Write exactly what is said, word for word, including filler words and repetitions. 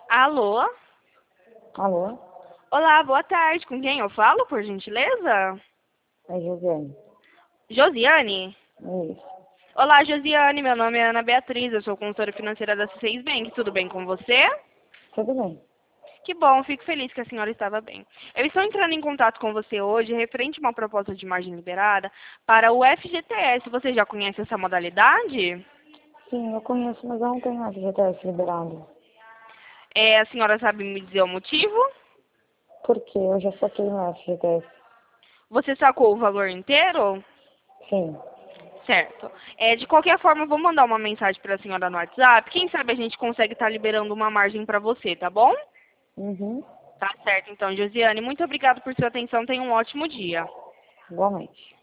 Alô? Alô? Olá, boa tarde. Com quem eu falo, por gentileza? É Josiane. Josiane? Isso. Olá, Josiane. Meu nome é Ana Beatriz. Eu sou consultora financeira da C seis Bank. Tudo bem com você? Tudo bem. Que bom, fico feliz que a senhora estava bem. Eu estou entrando em contato com você hoje referente a uma proposta de margem liberada para o F G T S. Você já conhece essa modalidade? Sim, eu conheço, mas eu não tenho F G T S liberado. É, a senhora sabe me dizer o motivo? Por quê? Eu já saquei no F G T S. Você sacou o valor inteiro? Sim. Certo. É, de qualquer forma, eu vou mandar uma mensagem para a senhora no WhatsApp. Quem sabe a gente consegue estar liberando uma margem para você, tá bom? Uhum. Tá certo, então, Josiane. Muito obrigada por sua atenção. Tenha um ótimo dia. Igualmente.